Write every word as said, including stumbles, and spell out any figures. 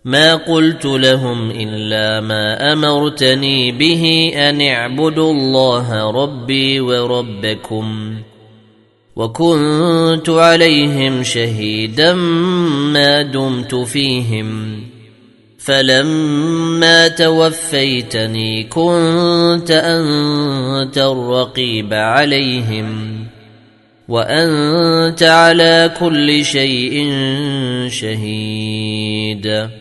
ما قلت لهم إلا ما أمرتني به أن اعبدوا الله ربي وربكم وكنت عليهم شهيدا ما دمت فيهم فلما توفيتني كنت أنت الرقيب عليهم وأنت على كل شيء شهيد